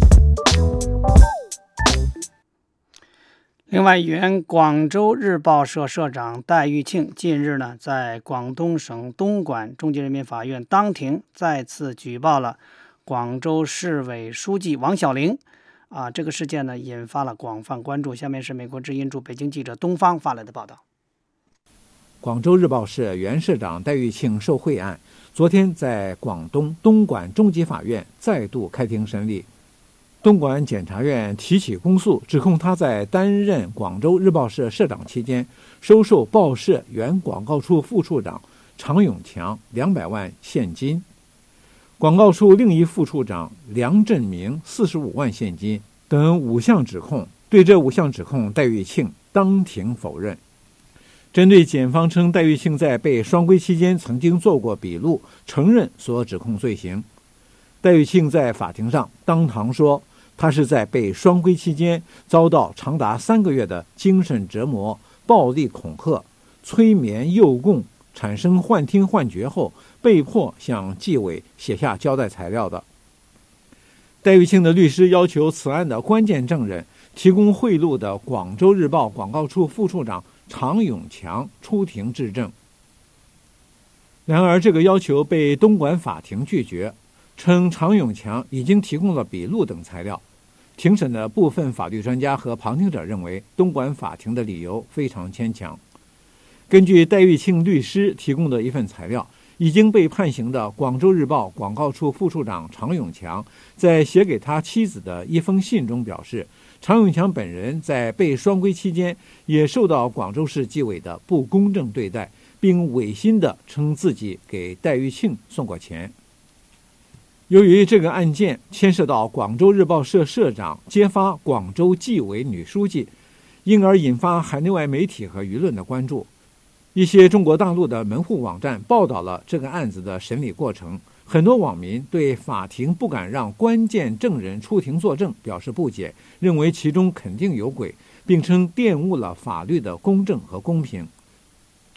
另外，原广州日报社社长戴玉庆近日呢，在广东省东莞中级人民法院当庭再次举报了广州市委书记王小玲。这个事件呢引发了广泛关注。下面是美国之音驻北京记者东方发来的报道。 广州日报社原社长戴玉庆受贿案，昨天在广东东莞中级法院再度开庭审理。东莞检察院提起公诉，指控他在担任广州日报社社长期间，收受报社原广告处副处长常永强200万现金，广告处另一副处长梁振明45万现金等5项指控。对这5项指控，戴玉庆当庭否认。针对检方称戴玉庆在被双规期间曾经做过笔录，承认所指控罪行。戴玉庆在法庭上当堂说，他是在被双规期间遭到长达3个月的精神折磨、暴力恐吓、催眠诱供，产生幻听幻觉后，被迫向纪委写下交代材料的。戴玉庆的律师要求此案的关键证人提供贿赂的广州日报广告处副处长常永强出庭质证。然而，这个要求被东莞法庭拒绝，称常永强已经提供了笔录等材料。庭审的部分法律专家和旁听者认为，东莞法庭的理由非常牵强。根据戴玉庆律师提供的一份材料，已经被判刑的广州日报广告处副处长常永强在写给他妻子的一封信中表示，常永强本人在被双规期间也受到广州市纪委的不公正对待，并违心地称自己给戴玉庆送过钱。由于这个案件牵涉到广州日报社社长揭发广州纪委女书记，因而引发海内外媒体和舆论的关注。一些中国大陆的门户网站报道了这个案子的审理过程，很多网民对法庭不敢让关键证人出庭作证表示不解，认为其中肯定有鬼，并称玷污了法律的公正和公平。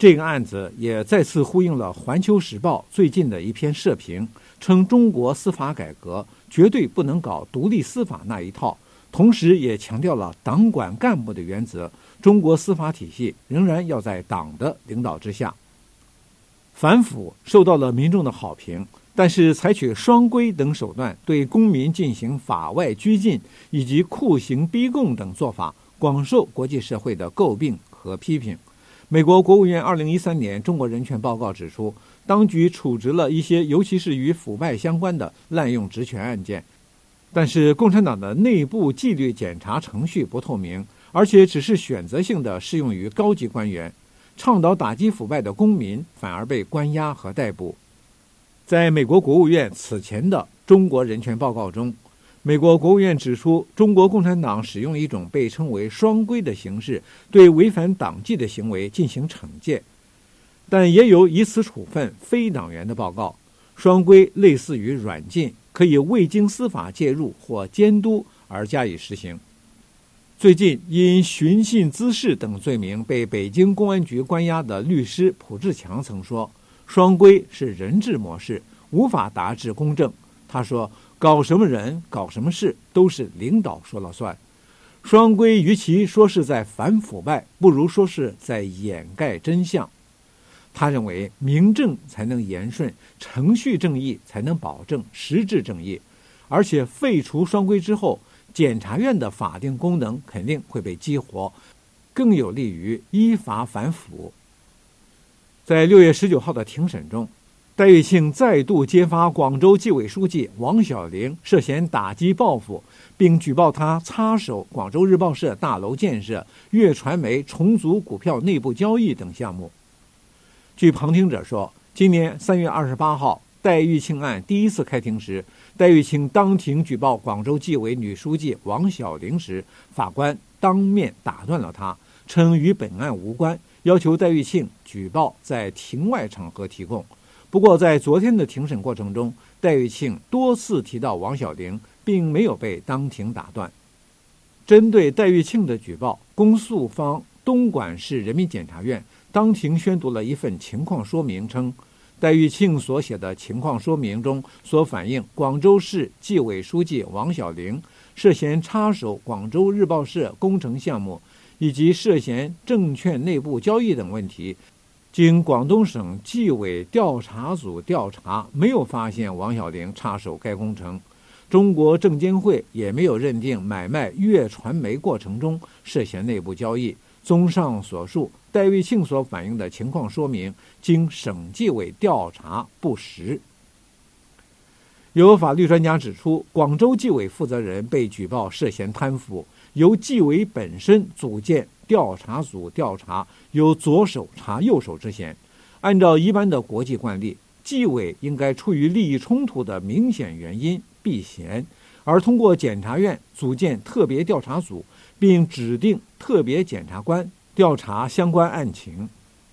这个案子也再次呼应了《环球时报》最近的一篇社评，称中国司法改革绝对不能搞独立司法那一套，同时也强调了党管干部的原则，中国司法体系仍然要在党的领导之下。反腐受到了民众的好评，但是采取双规等手段对公民进行法外拘禁以及酷刑逼供等做法，广受国际社会的诟病和批评。美国国务院2013年中国人权报告指出，当局处置了一些尤其是与腐败相关的滥用职权案件，但是共产党的内部纪律检查程序不透明，而且只是选择性的适用于高级官员，倡导打击腐败的公民反而被关押和逮捕。在美国国务院此前的中国人权报告中，美国国务院指出，中国共产党使用一种被称为双规的形式，对违反党纪的行为进行惩戒，但也有以此处分非党员的报告。双规类似于软禁，可以未经司法介入或监督而加以实行。最近因寻衅滋事等罪名被北京公安局关押的律师蒲志强曾说，双规是人治模式，无法达至公正。他说，搞什么人搞什么事都是领导说了算，双规与其说是在反腐败，不如说是在掩盖真相。他认为明正才能言顺，程序正义才能保证实质正义，而且废除双规之后，检察院的法定功能肯定会被激活，更有利于依法反腐。在6月19号的庭审中，戴玉庆再度揭发广州纪委书记王小玲涉嫌打击报复，并举报他插手广州日报社大楼建设、粤传媒重组股票内部交易等项目。据旁听者说，今年3月28号戴玉庆案第一次开庭时，戴玉庆当庭举报广州纪委女书记王小玲时，法官当面打断了他，称与本案无关，要求戴玉庆举报在庭外场合提供。不过在昨天的庭审过程中，戴玉庆多次提到王小玲，并没有被当庭打断。针对戴玉庆的举报，公诉方东莞市人民检察院当庭宣读了一份情况说明，称戴玉庆所写的情况说明中所反映广州市纪委书记王小玲涉嫌插手广州日报社工程项目以及涉嫌证券内部交易等问题，经广东省纪委调查组调查，没有发现王小玲插手该工程，中国证监会也没有认定买卖粤传媒过程中涉嫌内部交易。综上所述，戴玉庆所反映的情况说明经省纪委调查不实。有法律专家指出，广州纪委负责人被举报涉嫌贪腐，由纪委本身组建调查组调查，有左手查右手之嫌。按照一般的国际惯例，纪委应该出于利益冲突的明显原因避嫌，而通过检察院组建特别调查组，并指定特别检察官调查相关案情。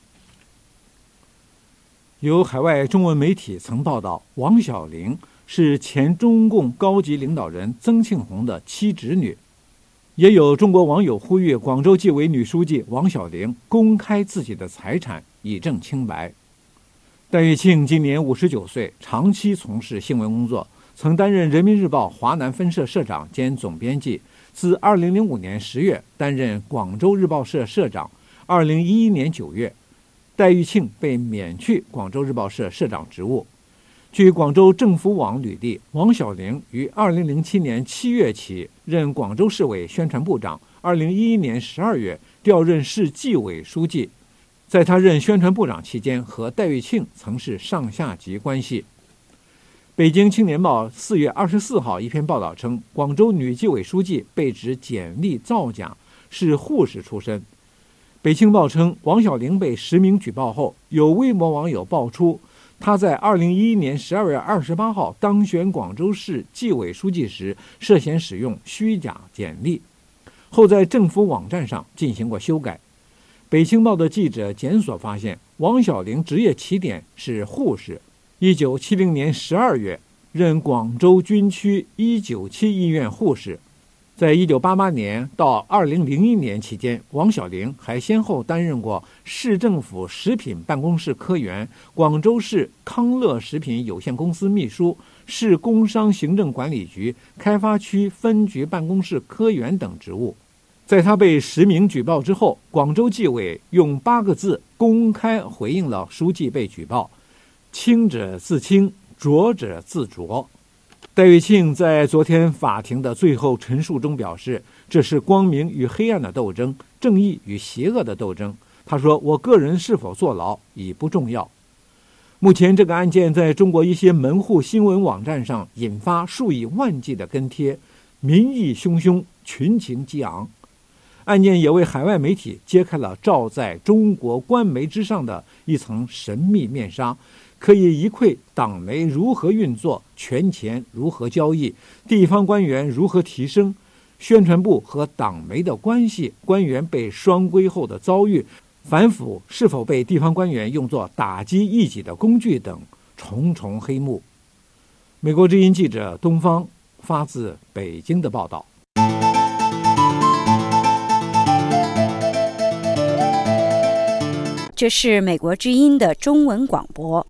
有海外中文媒体曾报道，王小玲是前中共高级领导人曾庆红的妻侄女。也有中国网友呼吁广州纪委女书记王小玲公开自己的财产，以证清白。戴玉庆今年59岁，长期从事新闻工作，曾担任人民日报华南分社社长兼总编辑，自2005年10月担任广州日报社社长。2011年9月，戴玉庆被免去广州日报社社长职务。据广州政府网履历，王小玲于2007年7月起任广州市委宣传部长，2011年12月调任市纪委书记。在他任宣传部长期间，和戴玉庆曾是上下级关系。北京青年报4月24号一篇报道称，广州女纪委书记被指简历造假，是护士出身。北青报称，王小玲被实名举报后，有微博网友爆出他在2011年12月28号当选广州市纪委书记时涉嫌使用虚假简历，后在政府网站上进行过修改。北青报的记者检索发现，王小玲职业起点是护士，1970年12月任广州军区197医院护士， 在1988年到2001年期间，王小玲还先后担任过市政府食品办公室科员、广州市康乐食品有限公司秘书、市工商行政管理局开发区分局办公室科员等职务。在他被实名举报之后，广州纪委用8个字公开回应了书记被举报：清者自清，浊者自浊。戴玉庆在昨天法庭的最后陈述中表示，这是光明与黑暗的斗争，正义与邪恶的斗争。他说，我个人是否坐牢已不重要。目前这个案件在中国一些门户新闻网站上引发数以万计的跟帖，民意汹汹，群情激昂。案件也为海外媒体揭开了罩在中国官媒之上的一层神秘面纱，可以一窥党媒如何运作，权钱如何交易，地方官员如何提升，宣传部和党媒的关系，官员被双规后的遭遇，反腐是否被地方官员用作打击异己的工具等重重黑幕。美国之音记者东方发自北京的报道。 这是美国之音的中文广播。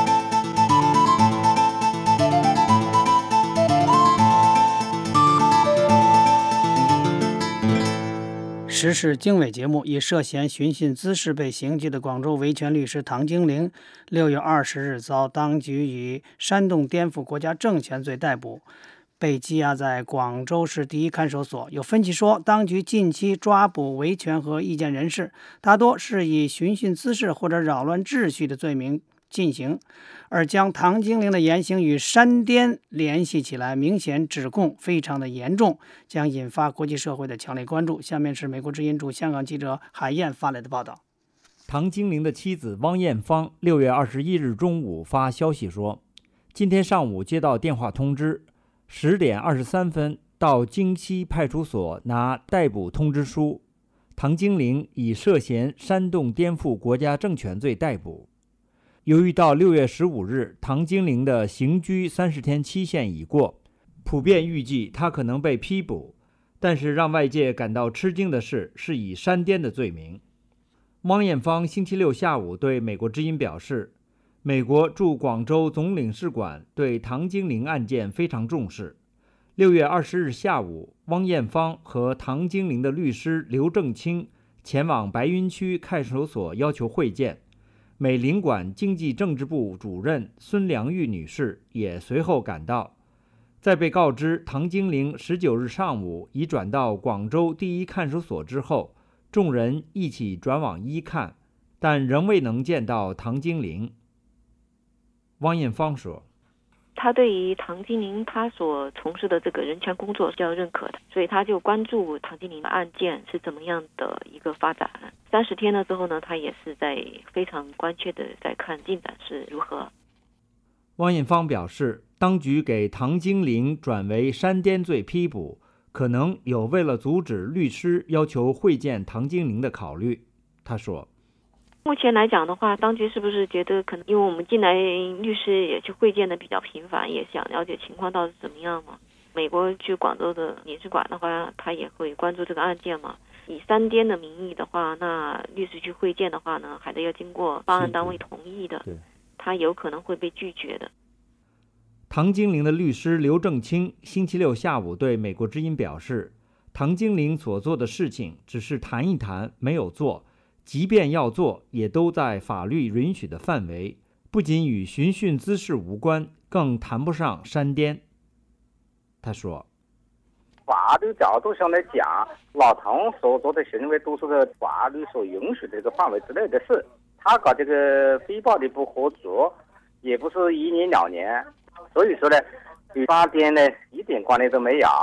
时事经纬节目，以涉嫌寻衅滋事被刑拘的广州维权律师唐晶玲6月20日遭当局以煽动颠覆国家政权罪逮捕，被羁押在广州市第一看守所。有分析说，当局近期抓捕维权和意见人士，大多是以寻衅滋事或者扰乱秩序的罪名进行，而将唐晶玲的言行与煽颠联系起来，明显指控非常的严重，将引发国际社会的强烈关注。下面是美国之音驻香港记者海燕发来的报道。 唐晶玲的妻子汪艳芳6月21日中午发消息说，今天上午接到电话通知，10点23分到京西派出所拿逮捕通知书，唐晶玲以涉嫌煽动颠覆国家政权罪逮捕。由于到6月15日唐晶玲的刑拘30天期限已过，普遍预计她可能被批捕，但是让外界感到吃惊的是以煽颠的罪名。汪艳芳星期六下午对美国之音表示，美国驻广州总领事馆对唐晶玲案件非常重视。6月20日下午，汪艳芳和唐晶玲的律师刘正清前往白云区看守所要求会见，美领馆经济政治部主任孙良玉女士也随后赶到。在被告知唐晶玲19日上午已转到广州第一看守所之后，众人一起转往一看，但仍未能见到唐晶玲。汪艳芳说， 他对于唐晶玲他所从事的这个人权工作是要认可的，所以他就关注唐晶玲的案件是怎么样的一个发展。30天了之后呢，他也是在非常关切的在看进展是如何。 汪艳芳表示，当局给唐晶玲转为煽颠罪批捕，可能有为了阻止律师要求会见唐晶玲的考虑。他说， 目前来讲的话，当局是不是觉得可能因为我们近来律师也去会见的比较频繁，也想了解情况到底是怎么样嘛？美国去广州的领事馆的话，他也会关注这个案件嘛。以煽颠的名义的话，那律师去会见的话呢，还得要经过办案单位同意的，他有可能会被拒绝的。 唐晶玲的律师刘正清星期六下午对美国之音表示，唐晶玲所做的事情只是谈一谈，没有做，即便要做，也都在法律允许的范围，不仅与寻衅滋事无关，更谈不上煽颠。他说， 法律角度上来讲，老唐所做的行为都是在法律所允许的这个范围之内的事，他搞这个非暴力不合作也不是1年2年，所以说呢，与发癫呢一点关联都没有。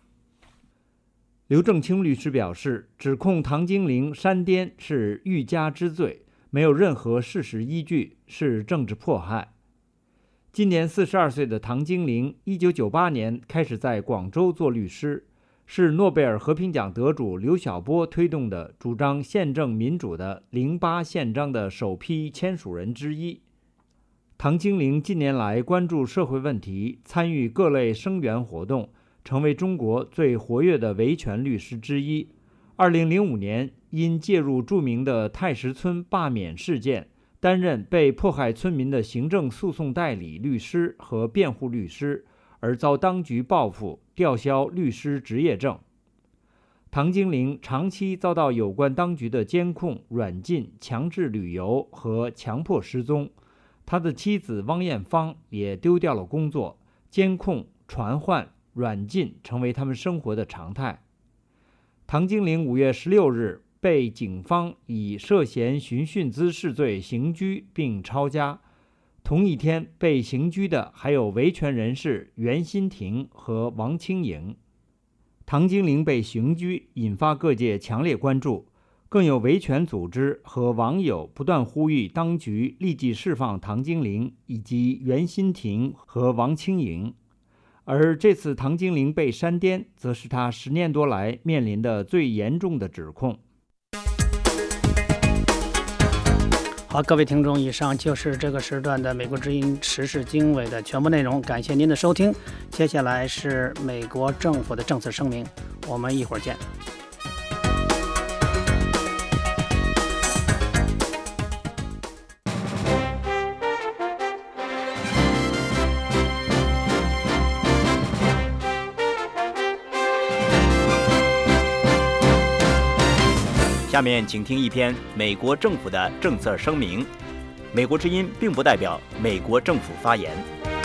刘正清律师表示，指控唐晶玲煽颠是欲加之罪，没有任何事实依据，是政治迫害。今年42岁的唐晶玲1998年开始在广州做律师，是诺贝尔和平奖得主刘晓波推动的主张宪政民主的08宪章的首批签署人之一。唐晶玲近年来关注社会问题，参与各类声援活动， 成为中国最活跃的维权律师之一。2005年，因介入著名的太石村罢免事件，担任被迫害村民的行政诉讼代理律师和辩护律师，而遭当局报复，吊销律师执业证。唐金玲长期遭到有关当局的监控、软禁、强制旅游和强迫失踪。他的妻子汪艳芳也丢掉了工作，监控、传唤、软禁成为他们生活的常态。唐金玲5月16日被警方以涉嫌寻衅滋事罪刑拘并抄家。同一天被刑拘的还有维权人士袁新亭和王清莹。唐金玲被刑拘引发各界强烈关注，更有维权组织和网友不断呼吁当局立即释放唐金玲以及袁新亭和王清莹。而这次唐金玲被删颠，则是他10年多来面临的最严重的指控。 好，各位听众，以上就是这个时段的美国之音时事经纬的全部内容，感谢您的收听。接下来是美国政府的政策声明，我们一会儿见。 下面请听一篇美国政府的政策声明。美国之音并不代表美国政府发言。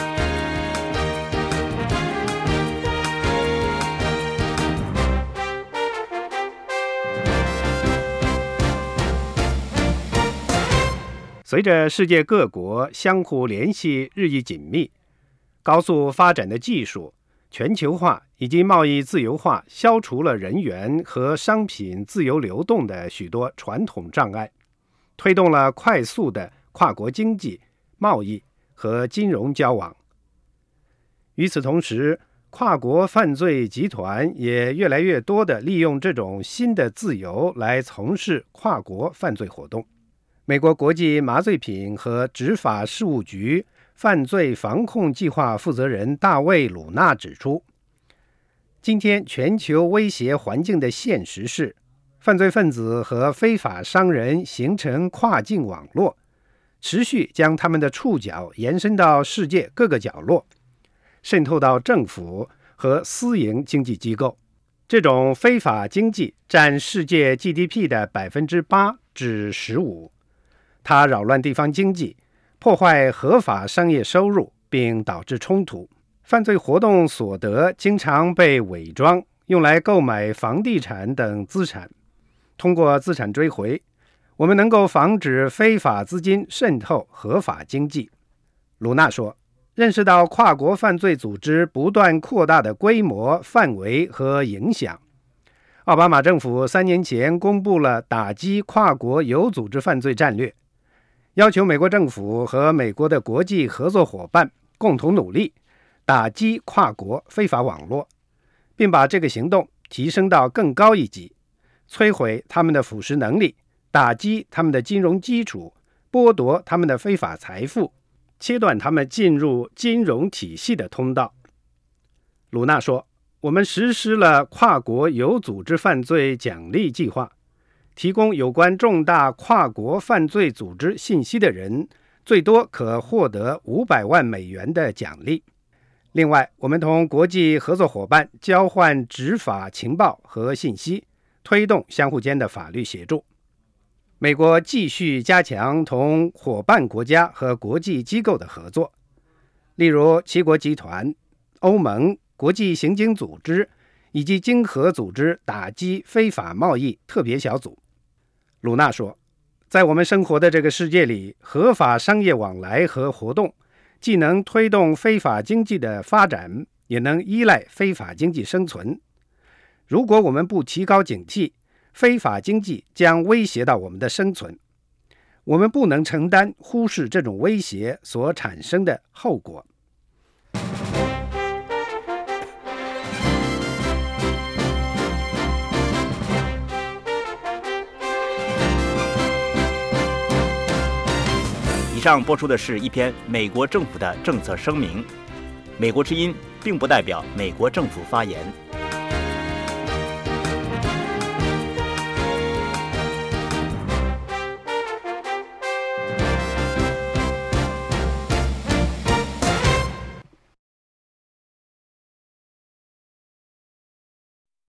随着世界各国相互联系日益紧密，高速发展的技术、全球化以及贸易自由化消除了人员和商品自由流动的许多传统障碍，推动了快速的跨国经济、贸易和金融交往。与此同时，跨国犯罪集团也越来越多地利用这种新的自由来从事跨国犯罪活动。美国国际麻醉品和执法事务局犯罪防控计划负责人大卫·鲁纳指出，今天全球威胁环境的现实是，犯罪分子和非法商人形成跨境网络，持续将他们的触角延伸到世界各个角落，渗透到政府和私营经济机构。这种非法经济占世界 GDP 的 8%至15%，它扰乱地方经济，破坏合法商业收入，并导致冲突。犯罪活动所得经常被伪装，用来购买房地产等资产。通过资产追回，我们能够防止非法资金渗透合法经济。鲁纳说，认识到跨国犯罪组织不断扩大的规模、范围和影响，奥巴马政府3年前公布了打击跨国有组织犯罪战略，要求美国政府和美国的国际合作伙伴共同努力打击跨国非法网络，并把这个行动提升到更高一级，摧毁他们的腐蚀能力，打击他们的金融基础，剥夺他们的非法财富，切断他们进入金融体系的通道。鲁纳说，我们实施了跨国有组织犯罪奖励计划，提供有关重大跨国犯罪组织信息的人最多可获得500万美元的奖励。另外，我们同国际合作伙伴交换执法情报和信息，推动相互间的法律协助。美国继续加强同伙伴国家和国际机构的合作，例如七国集团、欧盟、国际刑警组织以及经合组织打击非法贸易特别小组。鲁纳说，在我们生活的这个世界里，合法商业往来和活动既能推动非法经济的发展，也能依赖非法经济生存。如果我们不提高警惕，非法经济将威胁到我们的生存。我们不能承担忽视这种威胁所产生的后果。 以上播出的是一篇美国政府的政策声明。 美国之音并不代表美国政府发言。